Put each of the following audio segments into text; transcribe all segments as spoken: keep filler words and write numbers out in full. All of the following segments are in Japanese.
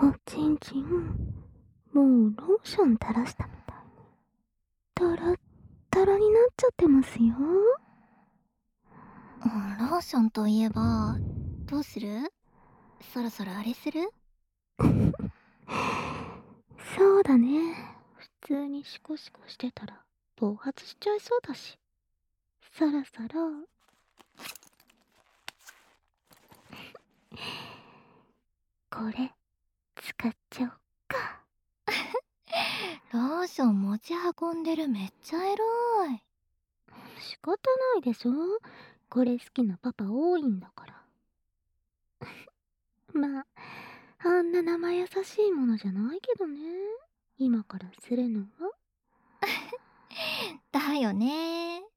おちんちん、もうローション垂らしたみたいにトロットロになっちゃってますよ。 ローションといえば、どうする？そろそろあれする？ そうだね。普通にシコシコしてたら暴発しちゃいそうだし、そろそろこれ使っちゃおっか。 ローション持ち運んでる、めっちゃエロい。 仕方ないでしょ、これ好きなパパ多いんだから。まああんな生優しいものじゃないけどね、今からするのは。 だよね。 ん？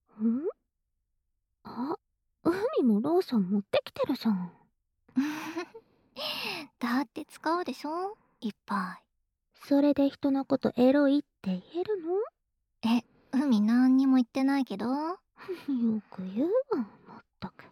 あ、海もローション持ってきてるじゃん。 だって使うでしょ、いっぱい。 それで人のことエロいって言えるの？ え、海なんにも言ってないけど。 よく言うわ、まったく。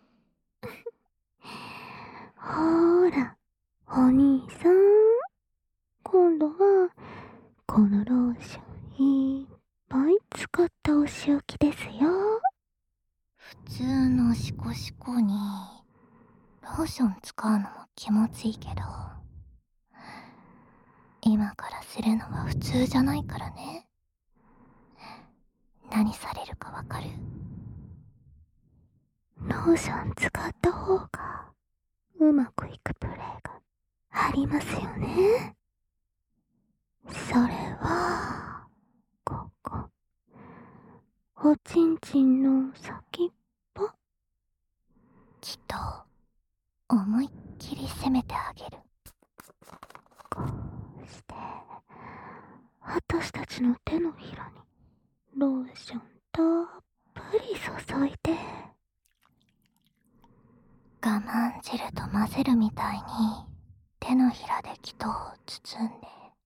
ほーら、お兄さん、今度はこのローションいっぱい使ったお仕置きですよ。 普通のシコシコにローション使うのも気持ちいいけど、今からするのは普通じゃないからね。何されるかわかる？ ローション使った方がうまくいくプレーがありますよね。それはここ、おちんちんの先っぽ。 きっと思いっきり攻めてあげる。 こうして私たちの手のひらにローションたっぷり注いで、 我慢汁と混ぜるみたいに手のひらで気筒を包んで。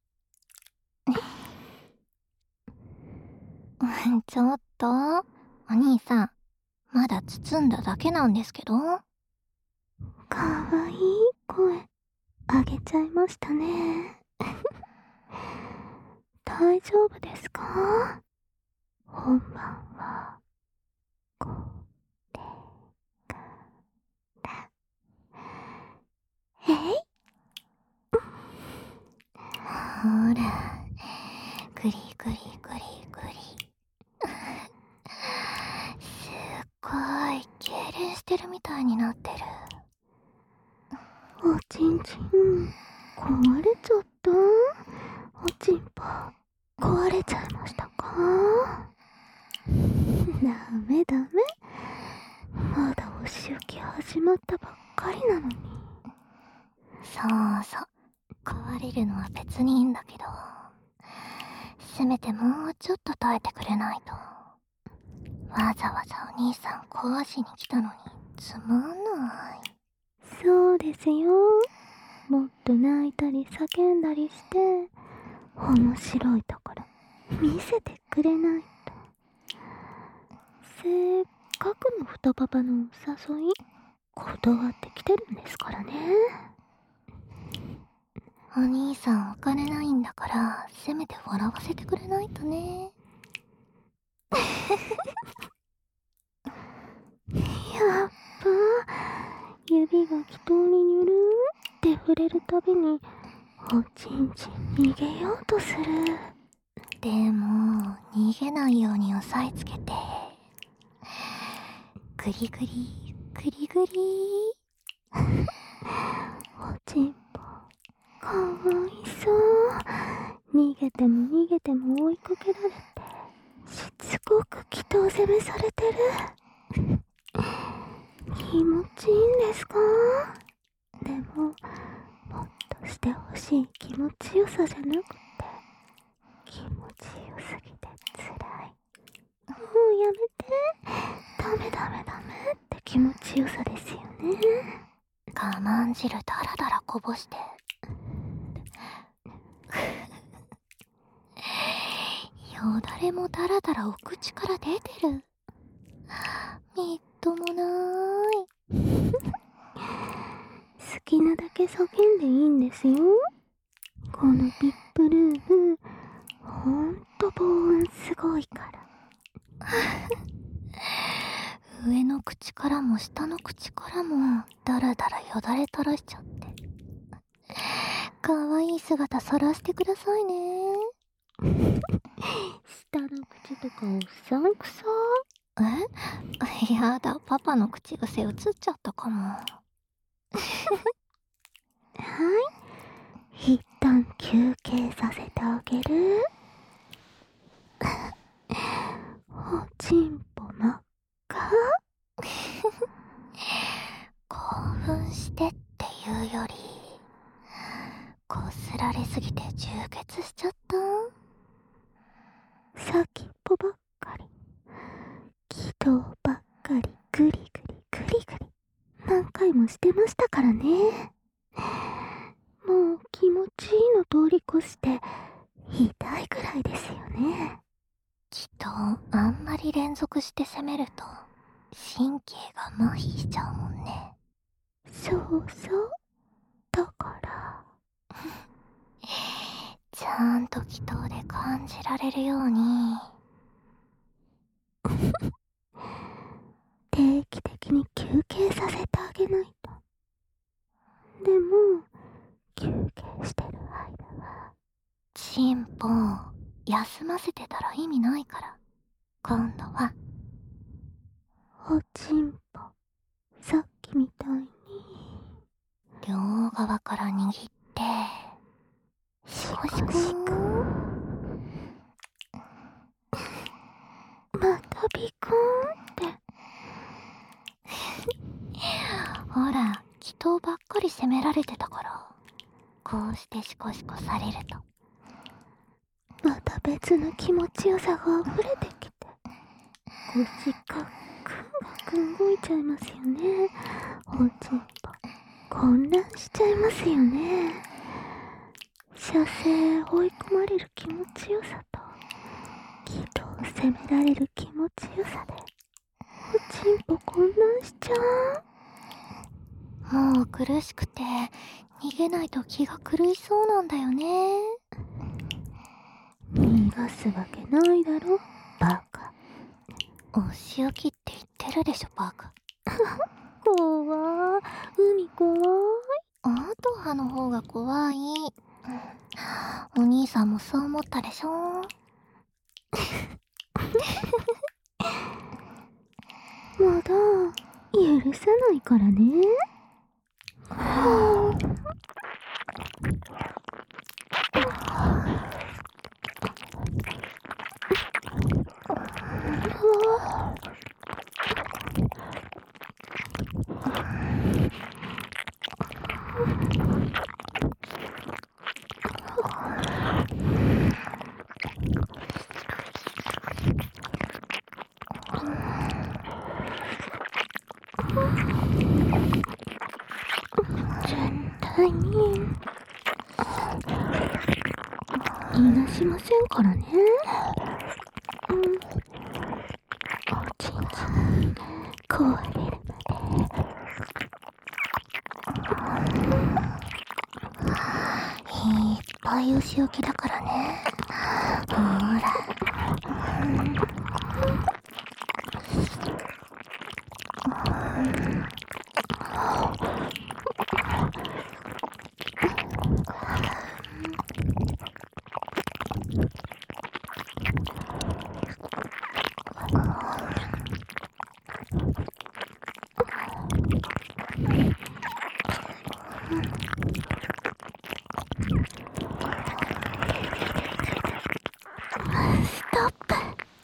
ちょっとお兄さん、まだ包んだだけなんですけど。 かわいい声あげちゃいましたね。大丈夫ですか？本番はこれからだ。えいほら、グリグリグリグリ。すっごい痙攣してるみたいになってる。 おちんちん壊れちゃった？おちんぽ壊れちゃいましたか？ダメダメ、まだお仕置き始まったばっかりなのに。 そうそう、壊れるのは別にいいんだけど、せめてもうちょっと耐えてくれないと。わざわざお兄さん壊しに来たのにつまんない。 そうですよ、もっと泣いたり叫んだりして面白いところ見せてくれないと。せっかくの太パパのお誘い断ってきてるんですからね。 お兄さんお金ないんだから、せめて笑わせてくれないとね。 やっぱ指が気筒にニュルーって触れるたびにおちんちん逃げようとする。 でも逃げないように押さえつけて、グリグリグリグリ。 おちんぽかわいそう、逃げても逃げても追いかけられてしつこく気筒攻めされてる。気持ちいいんですか？でももっとしてほしい気持ちよさじゃなくて、気持ちよすぎてつらい。もうやめて、ダメダメダメって気持ちよさですよね。 我慢汁ダラダラこぼして。よだれもダラダラお口から出てる。みっともなーい。 好ききなだけ叫んでいいんですよ。このビップルーム、ほんと防音すごいから。 上の口からも下の口からもだらだらよだれ垂らしちゃって。かわいい姿さらしてくださいね。 下の口とかおっさんくさ。 え？やだ、パパの口癖映っちゃったかも。はい 、一旦休憩させてあげる。おちんぽ真っ赤。 興奮してっていうより、こすられすぎて充血しちゃった。 先っぽばっかり、気道ばっかり、グリグリグリグリ何回もしてましたからね。もう気持ちいいの通り越して痛いくらいですよね。 きっとあんまり連続して攻めると神経が麻痺しちゃうもんね。 そうそう、だからちゃんと気筒で感じられるように定期的に休憩させてあげないと。でも休憩してる間はチンポ休ませてたら意味ないから、今度はおちんぽさっきみたいに両側から握ってシコシコー。 またビコーンって。 ほら、気筒ばっかり責められてたから、こうしてシコシコされるとまた別の気持ちよさが溢れてきて、腰がぐんぐん動いちゃいますよね。おちんぽ混乱しちゃいますよね。射精追い込まれる気持ちよさと気筒責められる気持ちよさでおちんぽ混乱しちゃう。もう苦しくて逃げないと気が狂いそうなんだよね。 逃がすわけないだろバカ。 お仕置きって言ってるでしょバカ。 怖ー、海怖い。 アトハの方が怖い。お兄さんもそう思ったでしょ。 まだ許さないからね。はぁ絶対に逃がしませんからね。うん、おちんちん壊れるまで。 いっぱいお仕置きだからね。ほら。ストップ。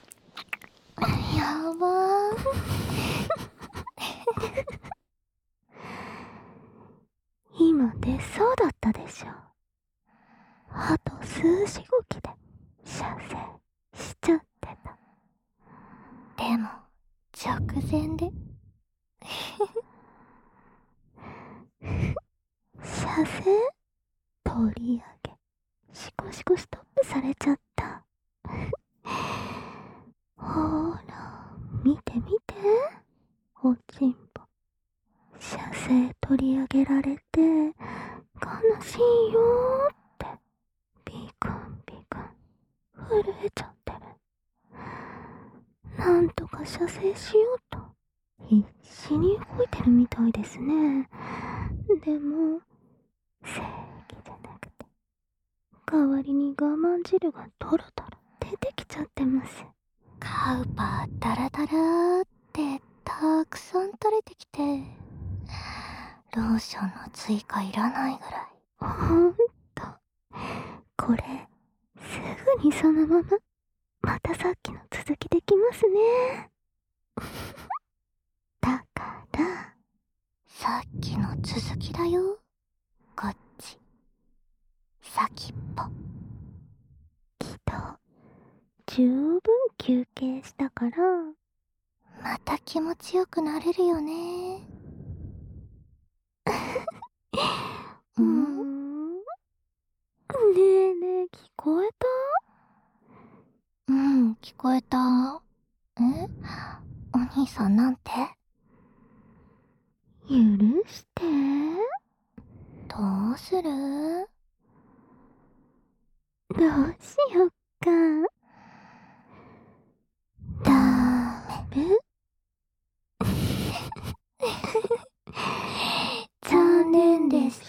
やばー。 今出そうだったでしょ。あと数しごきで射精しちゃってた。 でも直前で射精取り上げシコシコストップされちゃった。ほら見て見て、おちんぽ射精声取り上げられて悲しいよーってビクンビクン震えちゃってる。なんとか射精しようと必死に動いてるみたいですね。でも正義じゃなくて代わりに我慢汁がトロトロ出てきちゃってます。 カウパーダラダラってたくさん垂れてきて、ローションの追加いらないぐらい。 ほんと、これすぐにそのまままたさっきの続きできますね。だからさっきの続きだよ。こっち先っぽ。 きっと十分休憩したからまた気持ちよくなれるよね。 うーん。ねえねえ、聞こえた？ うん、聞こえた。え？お兄さんなんて？ 許して。 どうする？ どうしよっか。 ダメ。 残念でした。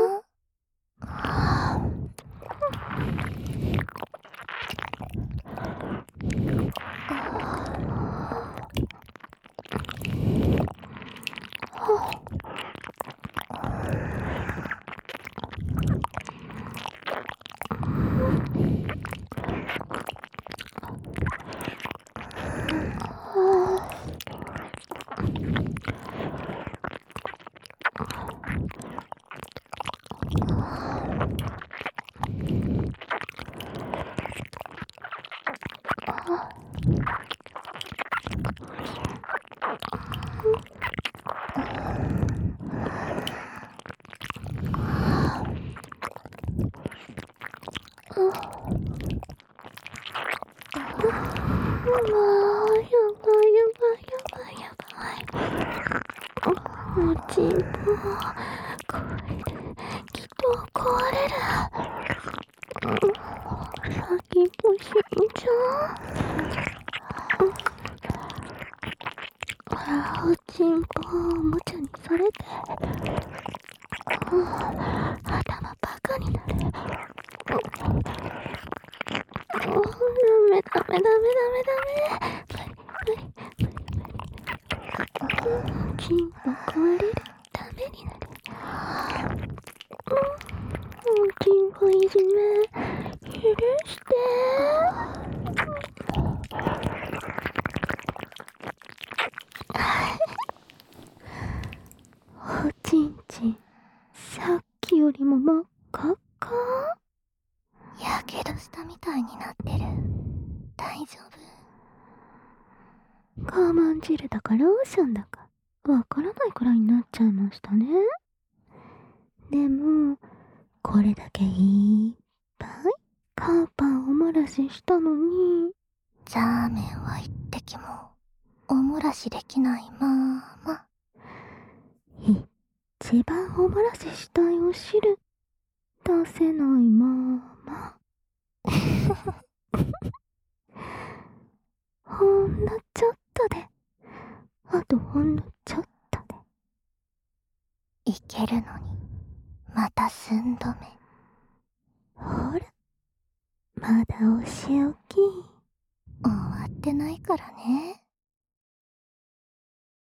おちんぽ壊れる。きっと壊れる。先っぽ死んじゃう。ほら、おちんぽおもちゃにされて頭バカになる。ダメダメダメダメダメ。無理無理無理無理。おちんぽ壊れるためになる。おちんぽいじめ許して。おちんちんさっきよりも真っ赤っか。 やけどしたみたいになってる。大丈夫？ 我慢汁だかローションだかわからないくらいになっちゃいましたね。でもこれだけいっぱいカーパーおもらししたのに、 ザーメンは一滴もおもらしできないまーま。 一番おもらししたいお汁出せないままほんのちょっとで、あとほんのちょっとでいけるのにまた寸止め。 ほら、まだお仕置き。 終わってないからね。